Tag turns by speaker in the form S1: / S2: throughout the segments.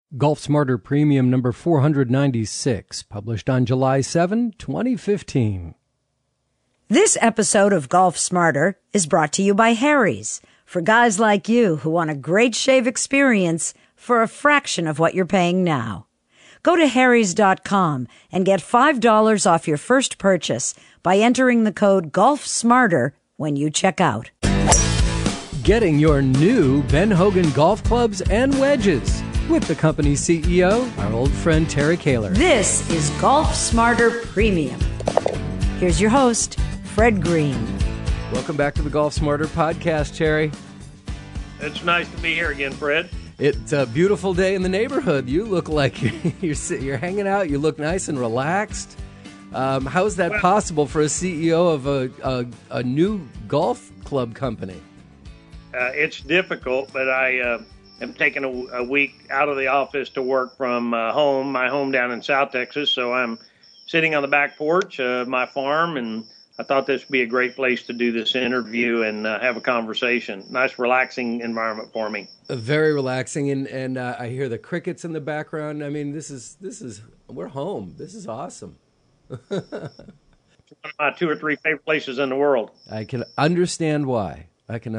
S1: Golf Smarter Premium number 496, published on July 7, 2015.
S2: This episode of Golf Smarter is brought to you by Harry's, for guys like you who want a great shave experience for a fraction of what you're paying now. Go to harrys.com and get $5 off your first purchase by entering the code GOLFSMARTER when you check out.
S1: Getting your new Ben Hogan golf clubs and wedges with the company's CEO, our old friend Terry Kaler.
S2: This is Golf Smarter Premium. Here's your host, Fred Green.
S1: Welcome back to the Golf Smarter podcast, Terry.
S3: It's nice to be here again, Fred.
S1: It's a beautiful day in the neighborhood. You look like you're hanging out. You look nice and relaxed. How is that possible for a CEO of a new golf club company?
S3: It's difficult, but I am taking a week out of the office to work from home, my home down in South Texas. So I'm sitting on the back porch of my farm, and I thought this would be a great place to do this interview and have a conversation. Nice, relaxing environment for me.
S1: Very relaxing, and I hear the crickets in the background. I mean, this is we're home. This is awesome.
S3: It's one of my 2 or 3 favorite places in the world.
S1: I can understand why.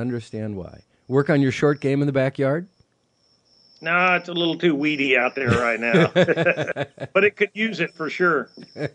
S1: Work on your short game in the backyard?
S3: No, it's a little too weedy out there right now, but it could use it for sure.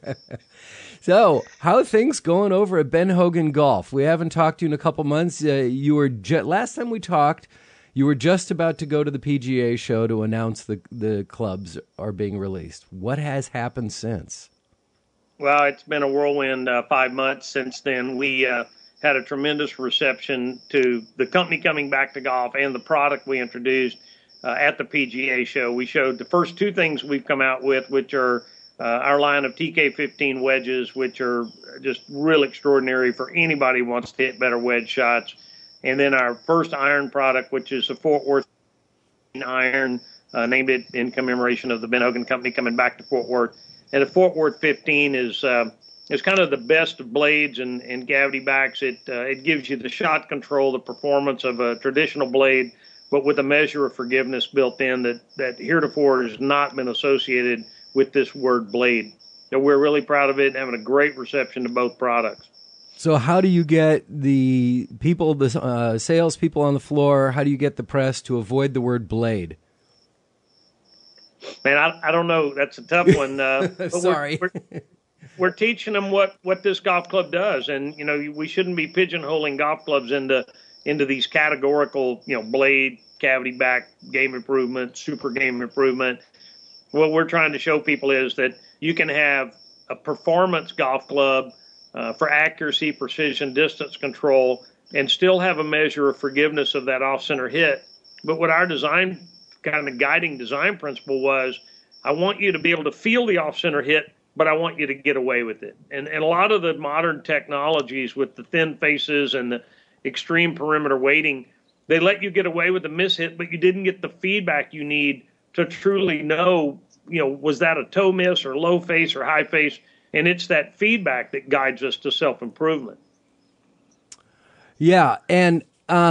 S1: So, how are things going over at Ben Hogan Golf? We haven't talked to you in a couple months. You were last time we talked, you were just about to go to the PGA show to announce the clubs are being released. What has happened since?
S3: Well, it's been a whirlwind 5 months since then. We had a tremendous reception to the company coming back to golf and the product we introduced at the PGA show. We showed the first 2 things we've come out with, which are our line of TK15 wedges, which are just real extraordinary for anybody who wants to hit better wedge shots. And then our first iron product, which is the Fort Worth iron, named it in commemoration of the Ben Hogan Company coming back to Fort Worth. And the Fort Worth 15 is kind of the best of blades and gravity backs. It gives you the shot control, the performance of a traditional blade, but with a measure of forgiveness built in that heretofore has not been associated with this word blade. So we're really proud of it and having a great reception to both products.
S1: So how do you get the people, the salespeople on the floor, how do you get the press to avoid the word blade?
S3: Man, I don't know. That's a tough one.
S1: Sorry.
S3: We're teaching them what this golf club does. And, we shouldn't be pigeonholing golf clubs into these categorical, blade, cavity back, game improvement, super game improvement. What we're trying to show people is that you can have a performance golf club for accuracy, precision, distance control, and still have a measure of forgiveness of that off-center hit. But what our design, kind of guiding design principle was, I want you to be able to feel the off-center hit, but I want you to get away with it. And a lot of the modern technologies with the thin faces and the extreme perimeter weighting, they let you get away with the mishit, but you didn't get the feedback you need to truly know, was that a toe miss or low face or high face? And it's that feedback that guides us to self-improvement.
S1: Yeah, and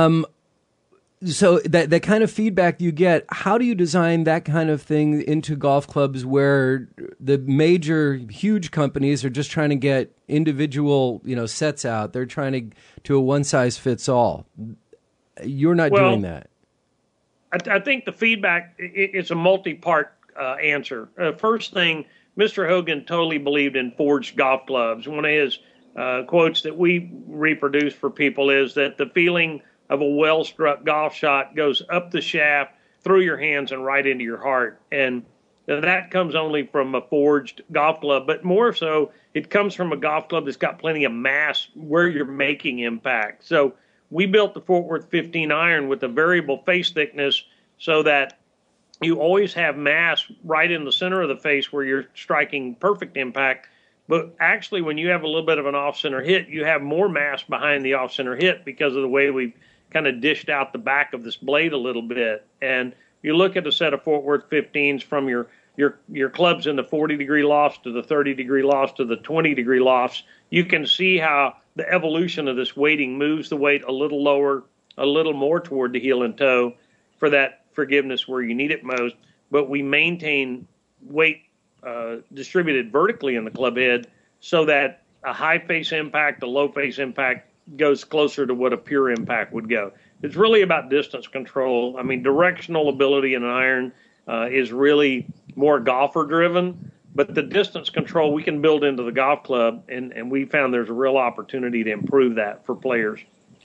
S1: so that kind of feedback you get, how do you design that kind of thing into golf clubs where the major, huge companies are just trying to get individual, sets out? They're trying to a one-size-fits-all. You're not doing that.
S3: I think the feedback is a multi-part answer. First thing, Mr. Hogan totally believed in forged golf clubs. One of his quotes that we reproduce for people is that the feeling of a well-struck golf shot goes up the shaft, through your hands, and right into your heart. And that comes only from a forged golf club, but more so, it comes from a golf club that's got plenty of mass where you're making impact. So we built the Fort Worth 15 iron with a variable face thickness so that you always have mass right in the center of the face where you're striking perfect impact. But actually, when you have a little bit of an off-center hit, you have more mass behind the off-center hit because of the way we've kind of dished out the back of this blade a little bit. And you look at a set of Fort Worth 15s from your clubs in the 40-degree lofts to the 30-degree lofts to the 20-degree lofts, you can see how the evolution of this weighting moves the weight a little lower, a little more toward the heel and toe for that forgiveness where you need it most. but we maintain weight distributed vertically in the club head so that a high face impact, a low face impact goes closer to what a pure impact would go. It's really about distance control. I mean, directional ability in an iron is really more golfer driven, but the distance control we can build into the golf club, and we found there's a real opportunity to improve that for players.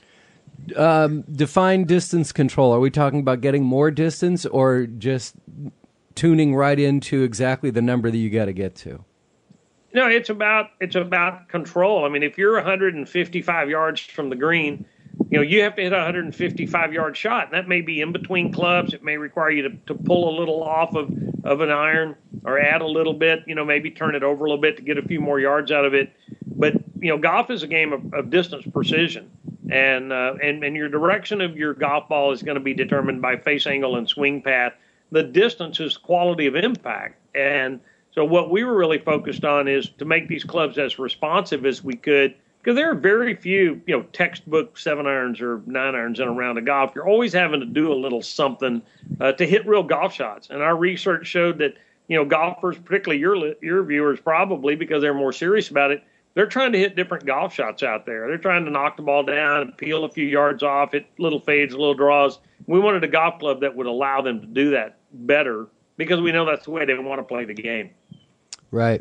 S1: Define distance control. Are we talking about getting more distance or just tuning right into exactly the number that you got to get to?
S3: No, it's about control. I mean, if you're 155 yards from the green, you have to hit a 155-yard shot. And that may be in between clubs. It may require you to pull a little off of an iron or add a little bit, maybe turn it over a little bit to get a few more yards out of it. But, golf is a game of distance precision. And your direction of your golf ball is going to be determined by face angle and swing path. The distance is quality of impact. And so what we were really focused on is to make these clubs as responsive as we could, because there are very few, textbook 7-irons or 9-irons in a round of golf. You're always having to do a little something to hit real golf shots. And our research showed that, golfers, particularly your viewers probably, because they're more serious about it, they're trying to hit different golf shots out there. They're trying to knock the ball down and peel a few yards off, hit little fades, little draws. We wanted a golf club that would allow them to do that better because we know that's the way they want to play the game.
S1: Right.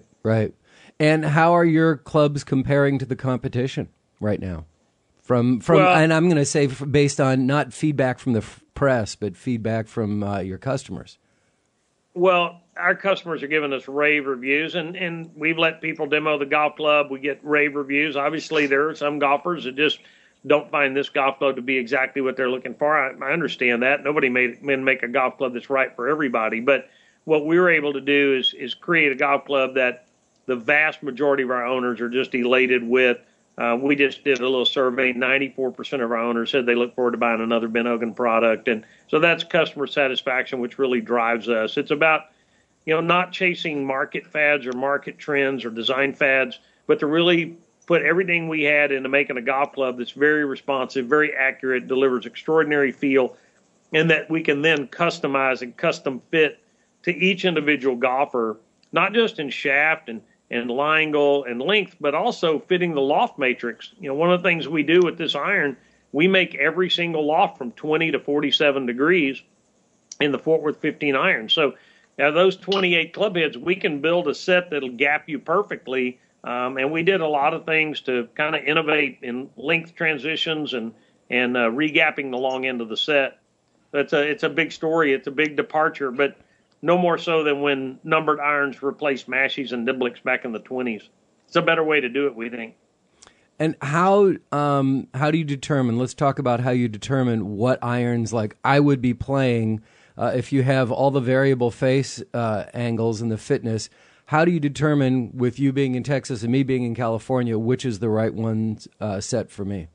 S1: And how are your clubs comparing to the competition right now? And I'm going to say based on not feedback from the press, but feedback from your customers.
S3: Well, our customers are giving us rave reviews, and we've let people demo the golf club. We get rave reviews. Obviously, there are some golfers that just don't find this golf club to be exactly what they're looking for. I understand that. Nobody may make a golf club that's right for everybody. But what we were able to do is create a golf club that the vast majority of our owners are just elated with. We just did a little survey. 94% of our owners said they look forward to buying another Ben Hogan product. And so that's customer satisfaction, which really drives us. It's about, not chasing market fads or market trends or design fads, but to really put everything we had into making a golf club that's very responsive, very accurate, delivers extraordinary feel, and that we can then customize and custom fit to each individual golfer, not just in shaft and lie angle and length, but also fitting the loft matrix. One of the things we do with this iron, we make every single loft from 20 to 47 degrees in the Fort Worth 15 iron. So now those 28 club heads, we can build a set that'll gap you perfectly. And we did a lot of things to kind of innovate in length transitions and regapping the long end of the set. It's a big story. It's a big departure, but no more so than when numbered irons replaced mashies and Diblicks back in the 20s. It's a better way to do it, we think.
S1: And how do you determine, let's talk about how you determine what irons, like I would be playing if you have all the variable face angles and the fitness. How do you determine, with you being in Texas and me being in California, which is the right one set for me?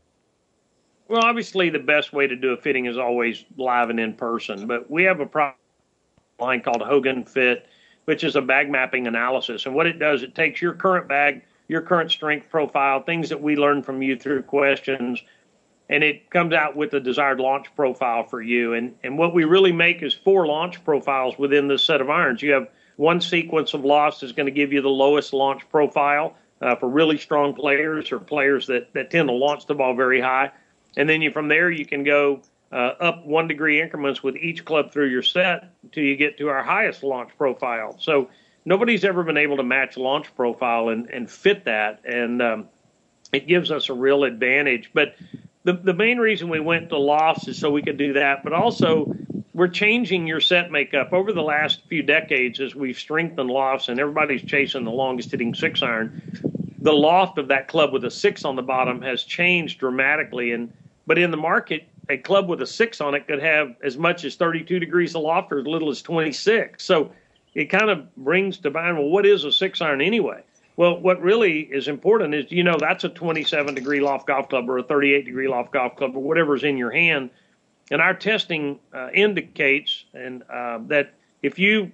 S3: Well, obviously the best way to do a fitting is always live and in person, but we have a line called Hogan Fit, which is a bag mapping analysis. And what it does, it takes your current bag, your current strength profile, things that we learned from you through questions, and it comes out with the desired launch profile for you. And what we really make is 4 launch profiles within this set of irons. You have one sequence of lofts is going to give you the lowest launch profile for really strong players or players that tend to launch the ball very high. And then from there, you can go up 1 degree increments with each club through your set until you get to our highest launch profile. So nobody's ever been able to match launch profile and fit that. And it gives us a real advantage. But the main reason we went to lofts is so we could do that. But also, we're changing your set makeup over the last few decades as we've strengthened lofts and everybody's chasing the longest hitting 6-iron. The loft of that club with a 6 on the bottom has changed dramatically. But in the market, a club with a 6 on it could have as much as 32 degrees of loft or as little as 26. So it kind of brings to mind, well, what is a 6-iron anyway? Well, what really is important is, that's a 27-degree loft golf club or a 38-degree loft golf club or whatever's in your hand. And our testing indicates that if you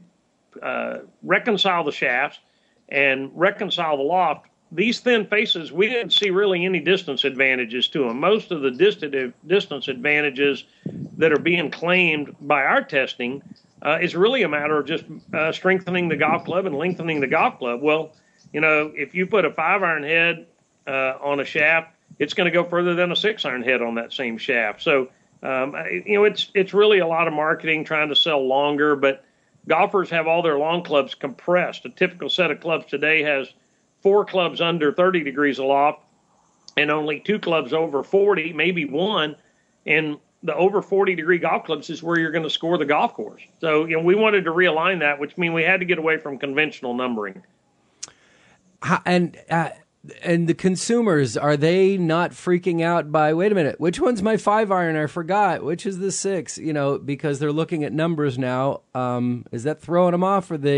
S3: reconcile the shafts and reconcile the loft, these thin faces, we didn't see really any distance advantages to them. Most of the distance advantages that are being claimed by our testing is really a matter of just strengthening the golf club and lengthening the golf club. Well, if you put a 5-iron head on a shaft, it's going to go further than a 6-iron head on that same shaft. So, it's really a lot of marketing trying to sell longer, but golfers have all their long clubs compressed. A typical set of clubs today has 4 clubs under 30 degrees aloft and only 2 clubs over 40, maybe 1. And the over 40-degree golf clubs is where you're going to score the golf course. So, we wanted to realign that, which means we had to get away from conventional numbering.
S1: And the consumers, are they not freaking out by, wait a minute, which one's my 5-iron? I forgot. Which is the 6? Because they're looking at numbers now. Is that throwing them off, or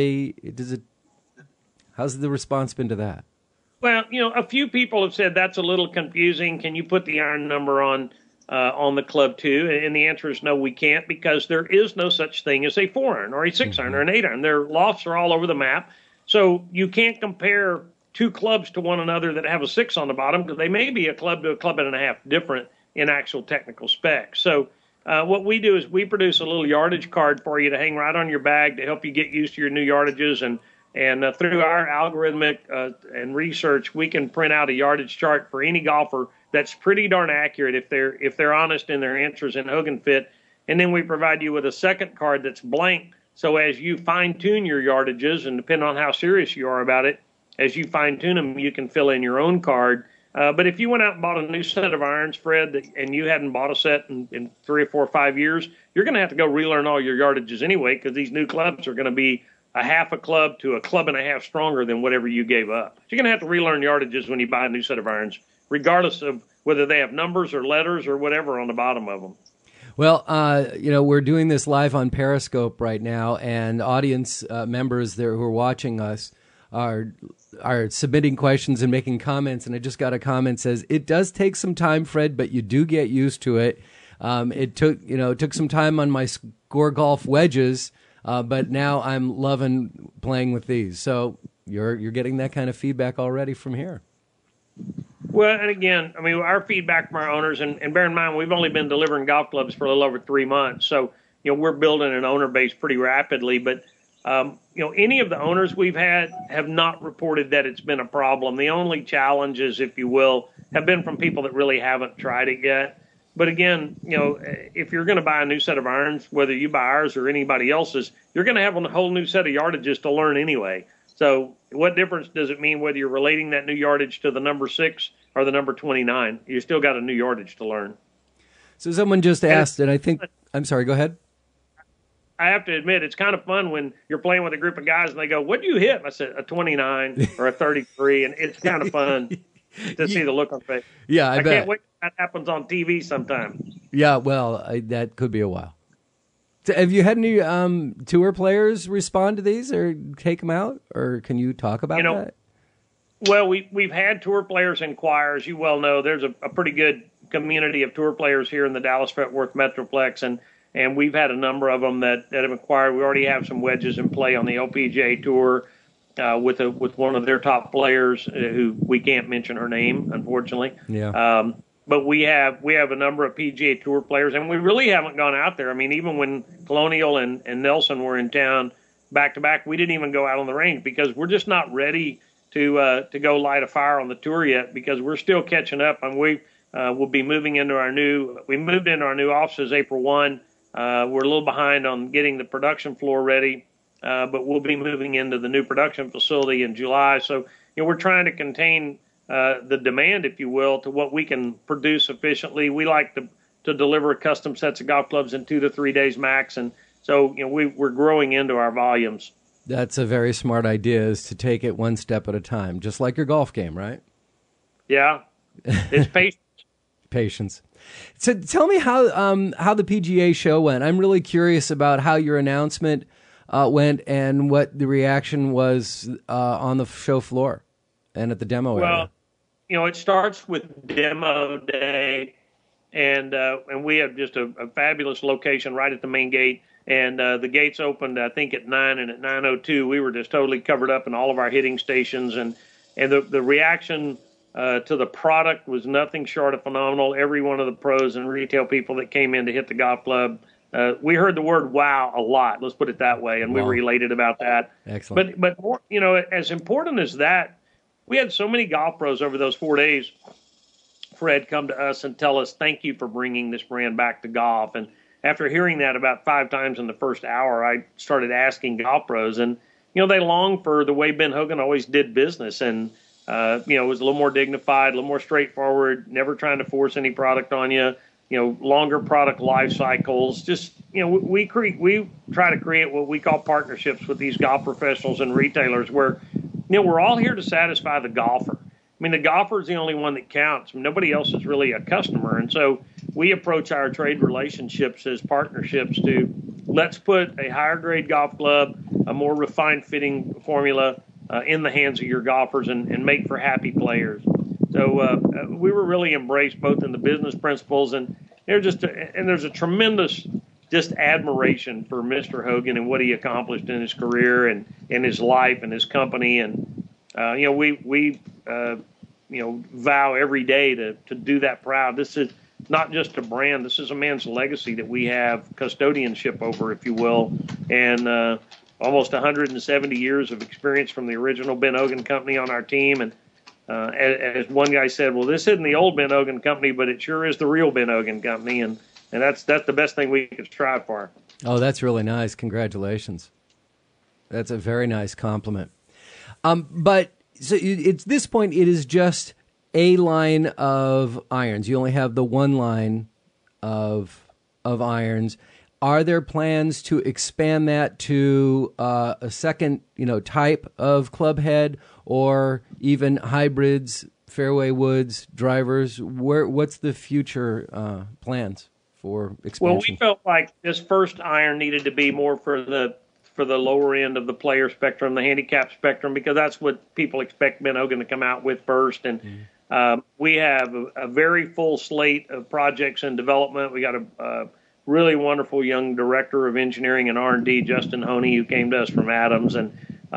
S1: how's the response been to that?
S3: Well, a few people have said that's a little confusing. Can you put the iron number on the club too? And the answer is no, we can't, because there is no such thing as a 4-iron or a 6-iron or an 8-iron. Their lofts are all over the map. So you can't compare 2 clubs to one another that have a 6 on the bottom, because they may be a club to a club and a half different in actual technical specs. So what we do is we produce a little yardage card for you to hang right on your bag to help you get used to your new yardages. And through our algorithmic and research, we can print out a yardage chart for any golfer that's pretty darn accurate if they're honest in their answers in Hogan Fit. And then we provide you with a second card that's blank. So as you fine-tune your yardages, and depending on how serious you are about it, as you fine-tune them, you can fill in your own card. But if you went out and bought a new set of irons, Fred, and you hadn't bought a set in 3 or 4 or 5 years, you're going to have to go relearn all your yardages anyway, because these new clubs are going to be a half a club to a club and a half stronger than whatever you gave up. So you're going to have to relearn yardages when you buy a new set of irons, regardless of whether they have numbers or letters or whatever on the bottom of them.
S1: Well, we're doing this live on Periscope right now, and audience members there who are watching us are submitting questions and making comments. And I just got a comment says, it does take some time, Fred, but you do get used to it. It took some time on my Score Golf wedges, but now I'm loving playing with these. So you're getting that kind of feedback already from here.
S3: Well, and again, our feedback from our owners, and bear in mind, we've only been delivering golf clubs for a little over 3 months. So, we're building an owner base pretty rapidly, but any of the owners we've had have not reported that it's been a problem. The only challenges, if you will, have been from people that really haven't tried it yet. But again, if you're going to buy a new set of irons, whether you buy ours or anybody else's, you're going to have a whole new set of yardages to learn anyway. So what difference does it mean whether you're relating that new yardage to the number 6 or the number 29? You still got a new yardage to learn. So
S1: someone just asked, and I think, I'm sorry, go ahead.
S3: I have to admit, it's kind of fun when you're playing with a group of guys and they go, "What do you hit?" And I said, "A 29 or a 33," and it's kind of fun to see the look on face.
S1: Yeah, I bet.
S3: Can't wait till that happens on TV sometime.
S1: Yeah, well, that could be a while. So have you had any tour players respond to these or take them out, or can you talk about that?
S3: Well, we've had tour players inquire. As you well know, there's a pretty good community of tour players here in the Dallas-Fort Worth Metroplex, and we've had a number of them that have inquired. We already have some wedges in play on the LPGA Tour with one of their top players who we can't mention her name, unfortunately.
S1: Yeah.
S3: But we have a number of PGA Tour players, and we really haven't gone out there. Even when Colonial and Nelson were in town back to back, we didn't even go out on the range because we're just not ready to go light a fire on the tour yet, because we're still catching up. And we'll be moving into we moved into our new offices April 1. We're a little behind on getting the production floor ready, but we'll be moving into the new production facility in July. So, we're trying to contain the demand, if you will, to what we can produce efficiently. We like to deliver custom sets of golf clubs in 2 to 3 days max. And so, we're growing into our volumes.
S1: That's a very smart idea, is to take it one step at a time, just like your golf game, right?
S3: Yeah. It's patience.
S1: Patience. So tell me how the PGA show went. I'm really curious about how your announcement went and what the reaction was on the show floor and at the demo area.
S3: Well, it starts with demo day, and we have just a fabulous location right at the main gate. And the gates opened, I think, at 9, and at 9:02, we were just totally covered up in all of our hitting stations. And the reaction to the product was nothing short of phenomenal. Every one of the pros and retail people that came in to hit the golf club we heard the word wow a lot. Let's put it that way, and
S1: Wow.
S3: we were elated about that.
S1: Excellent.
S3: But more, as important as that, we had so many golf pros over those 4 days, Fred, come to us and tell us, thank you for bringing this brand back to golf. And after hearing that about 5 times in the first hour, I started asking golf pros, and, they long for the way Ben Hogan always did business. And, it was a little more dignified, a little more straightforward, never trying to force any product on you, longer product life cycles. Just, we try to create what we call partnerships with these golf professionals and retailers where, we're all here to satisfy the golfer. I mean, the golfer is the only one that counts. Nobody else is really a customer. And so we approach our trade relationships as partnerships to let's put a higher grade golf club, a more refined fitting formula in the hands of your golfers and make for happy players. So we were really embraced both in the business principles and there's a tremendous just admiration for Mr. Hogan and what he accomplished in his career and in his life and his company. And, we vow every day to do that proud. This is not just a brand. This is a man's legacy that we have custodianship over, if you will. And almost 170 years of experience from the original Ben Hogan Company on our team. And as one guy said, well, this isn't the old Ben Hogan Company, but it sure is the real Ben Hogan Company. And that's the best thing we could strive for.
S1: Oh, that's really nice. Congratulations. That's a very nice compliment. But so at this point, it is just a line of irons. You only have the one line of irons. Are there plans to expand that to a second, type of club head, or even hybrids, fairway woods, drivers? What's the future plans for expansion?
S3: Well, we felt like this first iron needed to be more for the lower end of the player spectrum, the handicap spectrum, because that's what people expect Ben Hogan to come out with first. And we have a very full slate of projects in development. We got a really wonderful young director of engineering and R&D, Justin Honey, who came to us from Adams, and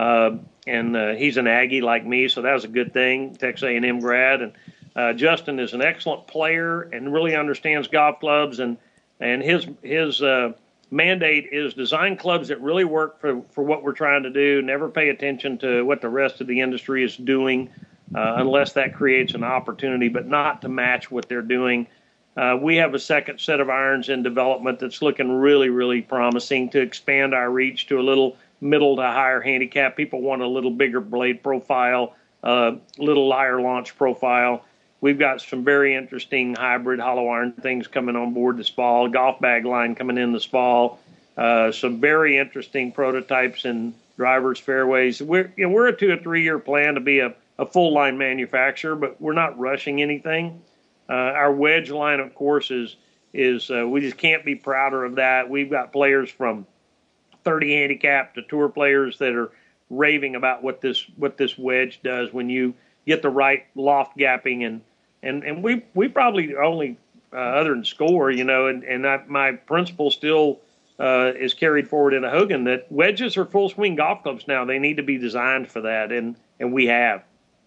S3: he's an Aggie like me, so that was a good thing, Texas A&M grad. And Justin is an excellent player and really understands golf clubs, and his mandate is design clubs that really work for what we're trying to do. Never pay attention to what the rest of the industry is doing unless that creates an opportunity, but not to match what they're doing. We have a second set of irons in development that's looking really, really promising to expand our reach to a little middle to higher handicap. People want a little bigger blade profile, little lighter launch profile. We've got some very interesting hybrid hollow iron things coming on board this fall, golf bag line coming in this fall, some very interesting prototypes and drivers, fairways. We're a 2 or 3 year plan to be a full line manufacturer, but we're not rushing anything. Our wedge line, of course, is we just can't be prouder of that. We've got players from 30 handicap to tour players that are raving about what this wedge does when you get the right loft gapping and we probably only other than score, and my principle still is carried forward in a Hogan that wedges are full swing golf clubs now. They need to be designed for that, and we have.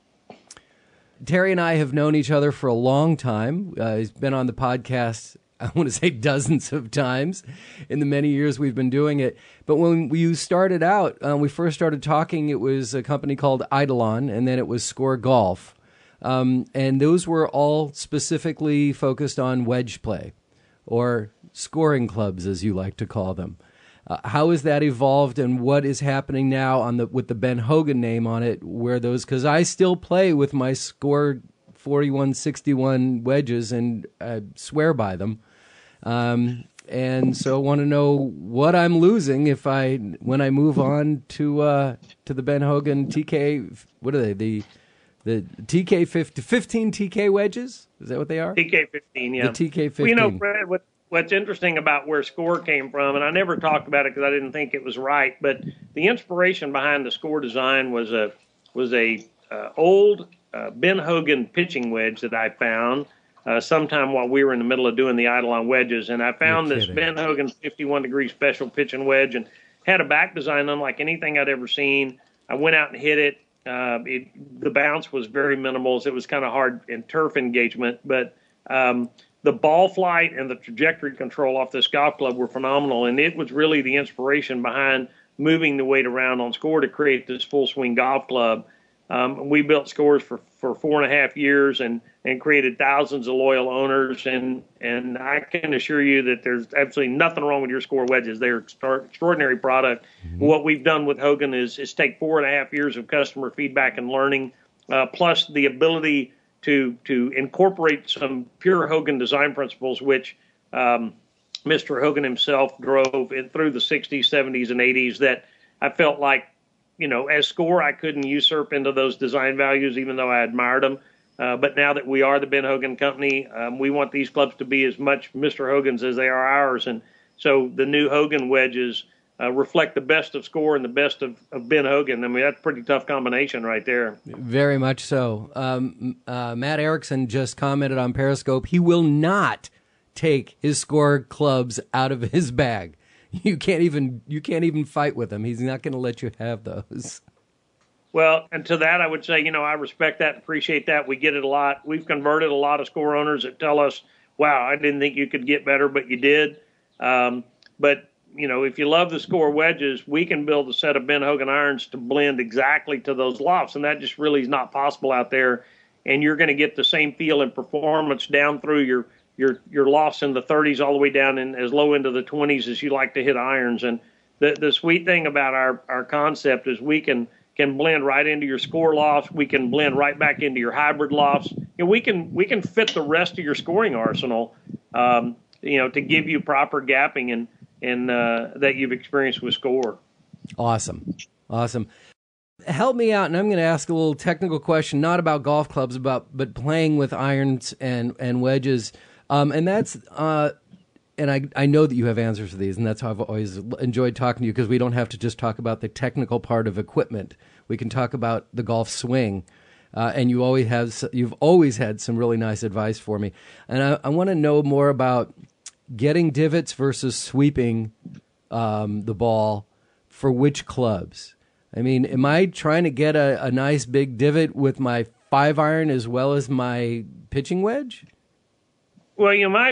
S1: Terry and I have known each other for a long time. He's been on the podcast, I want to say dozens of times in the many years we've been doing it. But when we started out, we first started talking, it was a company called Eidolon, and then it was Score Golf. And those were all specifically focused on wedge play, or scoring clubs, as you like to call them. How has that evolved, and what is happening now with the Ben Hogan name on it? Because I still play with my Score 4161 wedges and swear by them. And so I want to know what I'm losing when I move on to the Ben Hogan TK. What are they? The TK 15 TK wedges? Is that what they are?
S3: TK 15, yeah.
S1: The TK 15.
S3: Well, Fred, what's interesting about where Score came from, and I never talked about it because I didn't think it was right, but the inspiration behind the Score design was a old Ben Hogan pitching wedge that I found sometime while we were in the middle of doing the Eidolon wedges, and I found this Ben Hogan 51-degree special pitching wedge and had a back design unlike anything I'd ever seen. I went out and hit it. The bounce was very minimal, so it was kind of hard in turf engagement, but the ball flight and the trajectory control off this golf club were phenomenal, and it was really the inspiration behind moving the weight around on Score to create this full swing golf club. We built Scores for 4.5 years and created thousands of loyal owners, and I can assure you that there's absolutely nothing wrong with your Score wedges. They're extraordinary product. Mm-hmm. What we've done with Hogan is take 4.5 years of customer feedback and learning, plus the ability to incorporate some pure Hogan design principles, which Mr. Hogan himself drove through the 60s, 70s, and 80s, that I felt like, as Score, I couldn't usurp into those design values, even though I admired them. But now that we are the Ben Hogan Company, we want these clubs to be as much Mr. Hogan's as they are ours. And so the new Hogan wedges reflect the best of Score and the best of Ben Hogan. I mean, that's a pretty tough combination right there.
S1: Very much so. Matt Erickson just commented on Periscope, he will not take his Score clubs out of his bag. You can't even fight with him. He's not going to let you have those.
S3: Well, and to that, I would say, I respect that, appreciate that. We get it a lot. We've converted a lot of Score owners that tell us, wow, I didn't think you could get better, but you did. But, if you love the Score wedges, we can build a set of Ben Hogan irons to blend exactly to those lofts, and that just really is not possible out there. And you're going to get the same feel and performance down through your lofts in the 30s all the way down in as low into the 20s as you like to hit irons. And the sweet thing about our concept is we can blend right into your Score lofts. We can blend right back into your hybrid lofts. We can fit the rest of your scoring arsenal, to give you proper gapping and that you've experienced with Score.
S1: Awesome. Help me out, and I'm going to ask a little technical question, not about golf clubs, but playing with irons and wedges. And that's and I know that you have answers to these, and that's how I've always enjoyed talking to you, because we don't have to just talk about the technical part of equipment. We can talk about the golf swing, and you've always had some really nice advice for me. And I want to know more about getting divots versus sweeping the ball for which clubs. I mean, am I trying to get a nice big divot with my 5-iron as well as my pitching wedge?
S3: Well,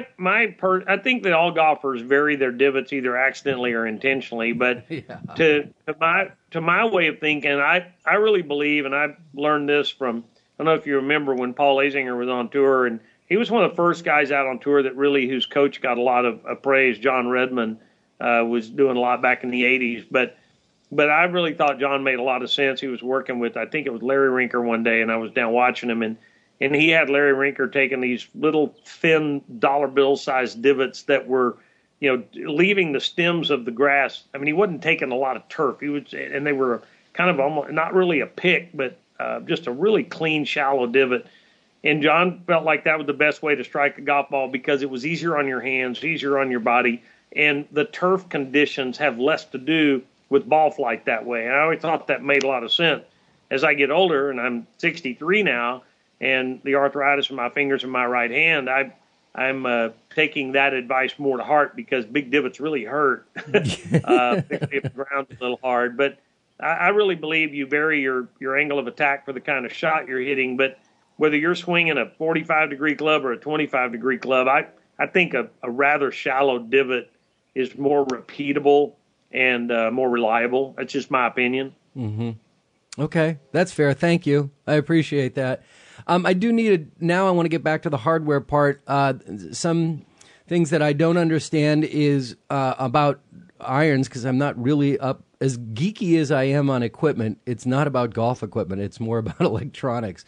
S3: I think that all golfers vary their divots either accidentally or intentionally. But yeah. to my way of thinking, I really believe, and I learned this from, I don't know if you remember when Paul Azinger was on tour, and he was one of the first guys out on tour whose coach got a lot of praise. John Redmond was doing a lot back in the 80s, but I really thought John made a lot of sense. He was working with, I think it was Larry Rinker one day, and I was down watching him, and he had Larry Rinker taking these little thin dollar bill sized divots that were, leaving the stems of the grass. I mean, he wasn't taking a lot of turf. And they were kind of almost not really a pick, but just a really clean, shallow divot. And John felt like that was the best way to strike a golf ball because it was easier on your hands, easier on your body, and the turf conditions have less to do with ball flight that way. And I always thought that made a lot of sense. As I get older, and I'm 63 now, and the arthritis in my fingers and my right hand, I'm taking that advice more to heart because big divots really hurt if the ground's a little hard. But I really believe you vary your angle of attack for the kind of shot you're hitting. But whether you're swinging a 45-degree club or a 25-degree club, I think a rather shallow divot is more repeatable and more reliable. That's just my opinion.
S1: Mm-hmm. Okay, that's fair. Thank you. I appreciate that. I do need now I want to get back to the hardware part. Some things that I don't understand is about irons, because I'm not really up as geeky as I am on equipment. It's not about golf equipment. It's more about electronics.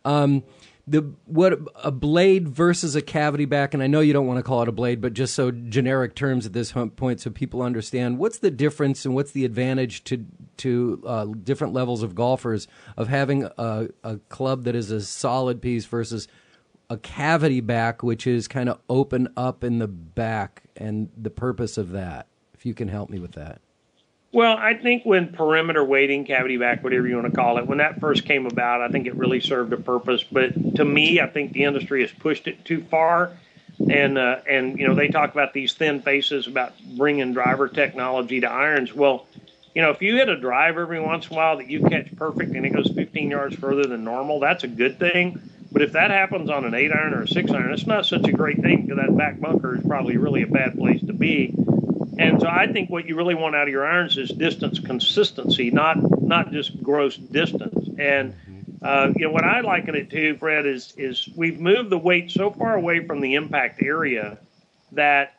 S1: What a blade versus a cavity back, and I know you don't want to call it a blade, but just so generic terms at this point so people understand, what's the difference and what's the advantage to different levels of golfers of having a club that is a solid piece versus a cavity back, which is kind of open up in the back, and the purpose of that, if you can help me with that.
S3: Well, I think when perimeter weighting, cavity back, whatever you want to call it, when that first came about, I think it really served a purpose. But to me, I think the industry has pushed it too far. And they talk about these thin faces about bringing driver technology to irons. Well, if you hit a drive every once in a while that you catch perfect and it goes 15 yards further than normal, that's a good thing. But if that happens on an 8-iron or a 6-iron, it's not such a great thing, because that back bunker is probably really a bad place to be. And so I think what you really want out of your irons is distance consistency, not just gross distance. And what I liken it to, Fred, is we've moved the weight so far away from the impact area that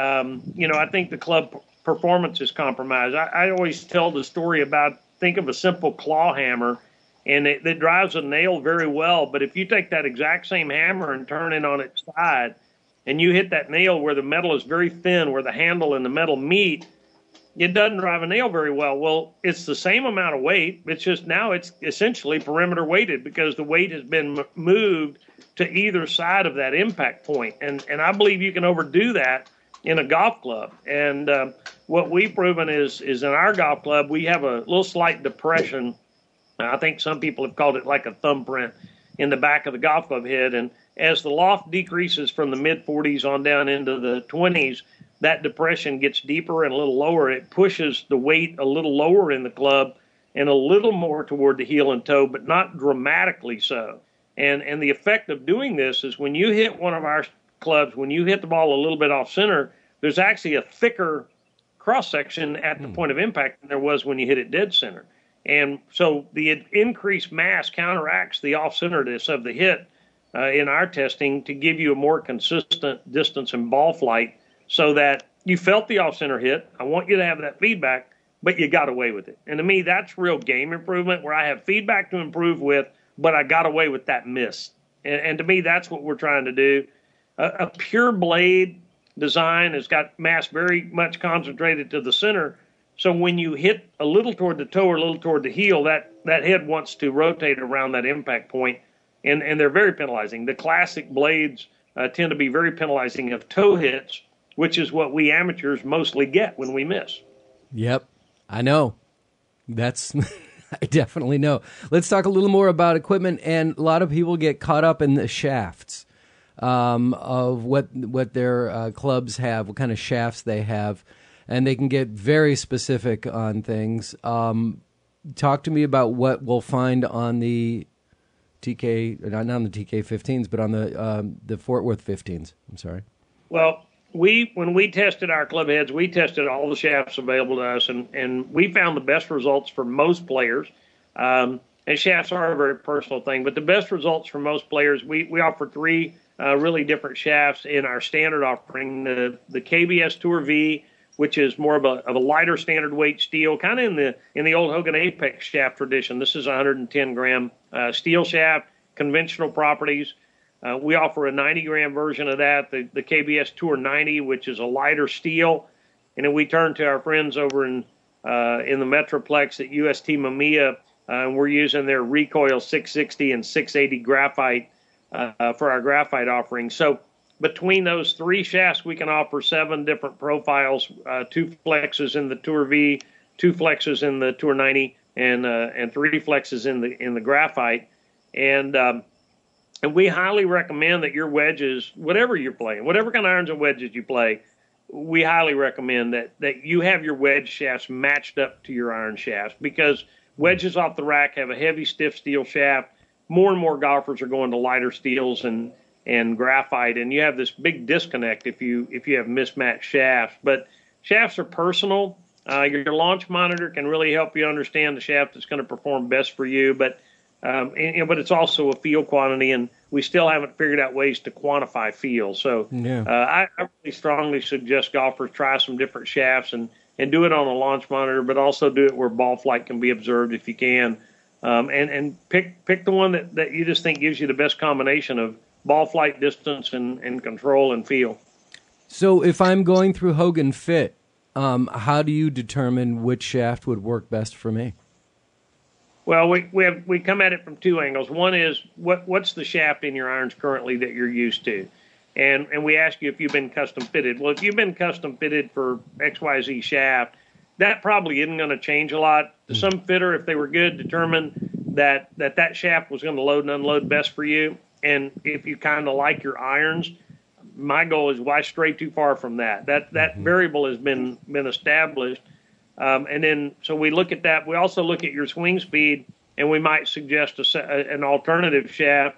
S3: I think the club performance is compromised. I always tell the story about, think of a simple claw hammer, and it drives a nail very well. But if you take that exact same hammer and turn it on its side, and you hit that nail where the metal is very thin, where the handle and the metal meet, it doesn't drive a nail very well. Well, it's the same amount of weight. It's just now it's essentially perimeter weighted, because the weight has been moved to either side of that impact point. And I believe you can overdo that in a golf club. And what we've proven is in our golf club, we have a little slight depression. I think some people have called it like a thumbprint in the back of the golf club head. And as the loft decreases from the mid-40s on down into the 20s, that depression gets deeper and a little lower. It pushes the weight a little lower in the club and a little more toward the heel and toe, but not dramatically so. And the effect of doing this is when you hit one of our clubs, when you hit the ball a little bit off center, there's actually a thicker cross-section at the point of impact than there was when you hit it dead center. And so the increased mass counteracts the off-centeredness of the hit in our testing to give you a more consistent distance and ball flight, so that you felt the off-center hit. I want you to have that feedback, but you got away with it. And to me, that's real game improvement, where I have feedback to improve with, but I got away with that miss. And to me, that's what we're trying to do. A pure blade design has got mass very much concentrated to the center. So when you hit a little toward the toe or a little toward the heel, that head wants to rotate around that impact point, and they're very penalizing. The classic blades tend to be very penalizing of toe hits, which is what we amateurs mostly get when we miss.
S1: Yep, I know. That's I definitely know. Let's talk a little more about equipment. And a lot of people get caught up in the shafts of what their clubs have, what kind of shafts they have, and they can get very specific on things. Talk to me about what we'll find on the TK, not on the TK15s, but on the Fort Worth 15s. I'm sorry.
S3: Well, when we tested our club heads, we tested all the shafts available to us, and we found the best results for most players. And shafts are a very personal thing, but the best results for most players, we offer three really different shafts in our standard offering. The KBS Tour V, which is more of a lighter standard weight steel, kind of in the old Hogan Apex shaft tradition. This is a 110-gram steel shaft, conventional properties. We offer a 90-gram version of that, the KBS Tour 90, which is a lighter steel. And then we turn to our friends over in the Metroplex at UST Mamiya, and we're using their Recoil 660 and 680 graphite for our graphite offering. So between those three shafts, we can offer 7 different profiles, 2 flexes in the Tour V, 2 flexes in the Tour 90, and 3 flexes in the graphite. And we highly recommend that your wedges, whatever you're playing, whatever kind of irons and wedges you play, we highly recommend that you have your wedge shafts matched up to your iron shafts, because wedges off the rack have a heavy, stiff steel shaft. More and more golfers are going to lighter steels and graphite, and you have this big disconnect if you have mismatched shafts. But shafts are personal. Your launch monitor can really help you understand the shaft that's going to perform best for you, but it's also a feel quantity, and we still haven't figured out ways to quantify feel. So I really strongly suggest golfers try some different shafts and do it on a launch monitor, but also do it where ball flight can be observed if you can. And pick the one that you just think gives you the best combination of ball flight, distance, and control and feel.
S1: So if I'm going through Hogan Fit, how do you determine which shaft would work best for me?
S3: Well, we come at it from 2 angles. One is what's the shaft in your irons currently that you're used to, and we ask you if you've been custom fitted. Well, if you've been custom fitted for XYZ shaft, that probably isn't going to change a lot. Some fitter, if they were good, determined that shaft was going to load and unload best for you. And if you kind of like your irons, my goal is why stray too far from that. That variable has been established. And then, so we look at that. We also look at your swing speed, and we might suggest an alternative shaft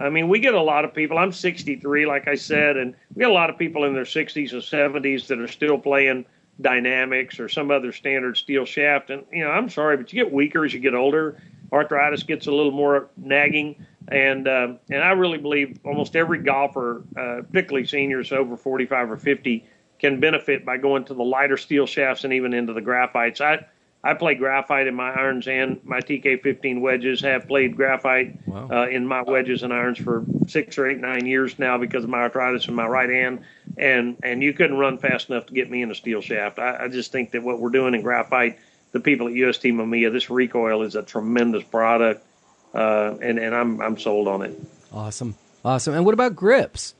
S3: I mean, we get a lot of people. I'm 63, like I said, and we get a lot of people in their 60s or 70s that are still playing Dynamics or some other standard steel shaft. And, I'm sorry, but you get weaker as you get older. Arthritis gets a little more nagging. And I really believe almost every golfer, particularly seniors over 45 or 50, can benefit by going to the lighter steel shafts and even into the graphites. I play graphite in my irons and my TK15 wedges, have played graphite in my wedges and irons for 6 or 8, 9 years now because of my arthritis in my right hand. And you couldn't run fast enough to get me in a steel shaft. I just think that what we're doing in graphite, the people at UST Mamiya, this recoil is a tremendous product, and I'm sold on it.
S1: Awesome. And what about grips?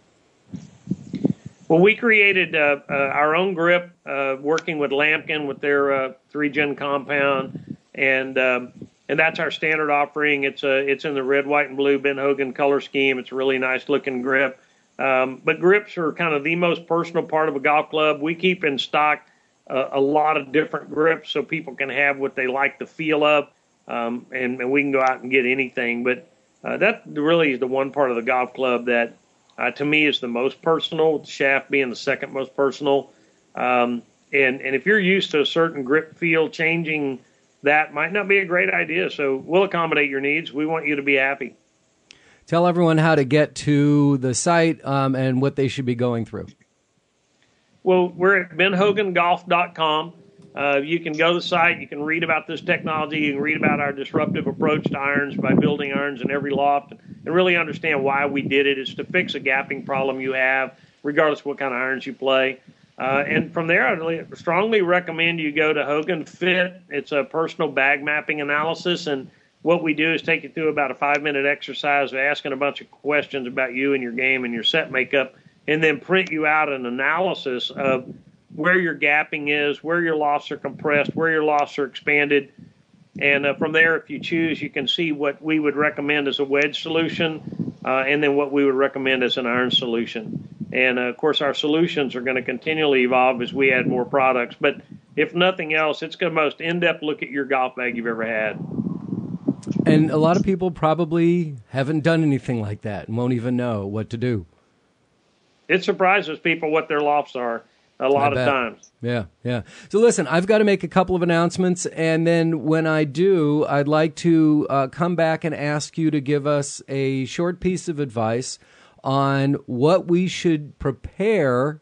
S3: Well, we created our own grip, working with Lamkin with their 3-gen compound, and that's our standard offering. It's in the red, white, and blue Ben Hogan color scheme. It's a really nice looking grip. But grips are kind of the most personal part of a golf club. We keep in stock a lot of different grips so people can have what they like the feel of, and we can go out and get anything. But that really is the one part of the golf club that, to me, is the most personal, with the shaft being the second most personal. And if you're used to a certain grip feel, changing that might not be a great idea. So we'll accommodate your needs. We want you to be happy.
S1: Tell everyone how to get to the site and what they should be going through.
S3: Well, we're at benhogangolf.com. You can go to the site. You can read about this technology. You can read about our disruptive approach to irons by building irons in every loft and really understand why we did it. It's to fix a gapping problem you have, regardless of what kind of irons you play. And from there, I strongly recommend you go to Hogan Fit. It's a personal bag mapping analysis. And what we do is take you through about a 5-minute exercise of asking a bunch of questions about you and your game and your set makeup, and then print you out an analysis of where your gapping is, where your lofts are compressed, where your lofts are expanded. And from there, if you choose, you can see what we would recommend as a wedge solution, and then what we would recommend as an iron solution. And, of course, our solutions are going to continually evolve as we add more products. But if nothing else, it's the most in-depth look at your golf bag you've ever had.
S1: And a lot of people probably haven't done anything like that and won't even know what to do.
S3: It surprises people what their lofts are a lot of times.
S1: Yeah. So listen, I've got to make a couple of announcements, and then when I do, I'd like to come back and ask you to give us a short piece of advice on what we should prepare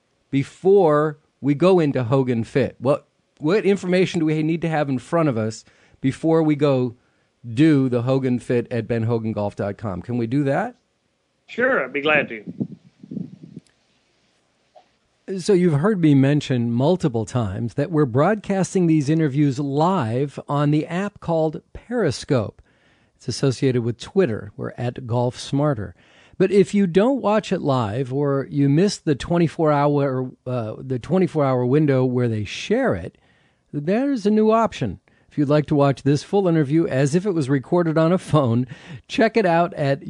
S1: before we go into Hogan Fit. What information do we need to have in front of us before we go do the Hogan Fit at benhogangolf.com? Can we do that?
S3: Sure, I'd be glad to.
S1: So you've heard me mention multiple times that we're broadcasting these interviews live on the app called Periscope. It's associated with Twitter. We're at Golf Smarter. But if you don't watch it live, or you miss the 24-hour window where they share it, there's a new option. If you'd like to watch this full interview as if it was recorded on a phone, check it out at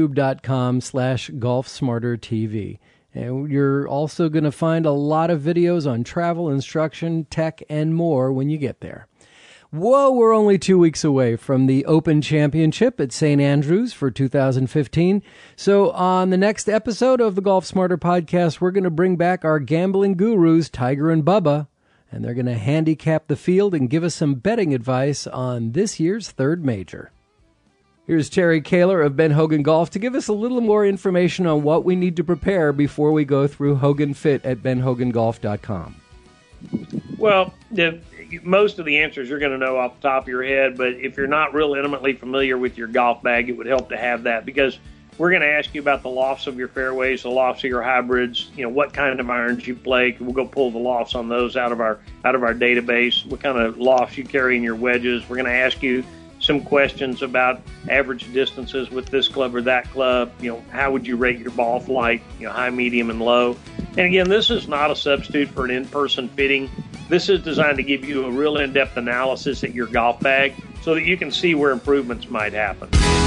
S1: youtube.com/golfsmartertv. And you're also going to find a lot of videos on travel, instruction, tech, and more when you get there. Whoa, we're only 2 weeks away from the Open Championship at St. Andrews for 2015. So on the next episode of the Golf Smarter podcast, we're going to bring back our gambling gurus, Tiger and Bubba, and they're going to handicap the field and give us some betting advice on this year's third major. Here's Terry Kaler of Ben Hogan Golf to give us a little more information on what we need to prepare before we go through Hogan Fit at benhogangolf.com.
S3: Well, most of the answers you're going to know off the top of your head, but if you're not real intimately familiar with your golf bag, it would help to have that, because we're going to ask you about the lofts of your fairways, the lofts of your hybrids, what kind of irons you play. We'll go pull the lofts on those out of our database, what kind of lofts you carry in your wedges. We're going to ask you some questions about average distances with this club or that club. How would you rate your ball flight, high, medium, and low? And again, this is not a substitute for an in-person fitting. This is designed to give you a real in-depth analysis at your golf bag so that you can see where improvements might happen.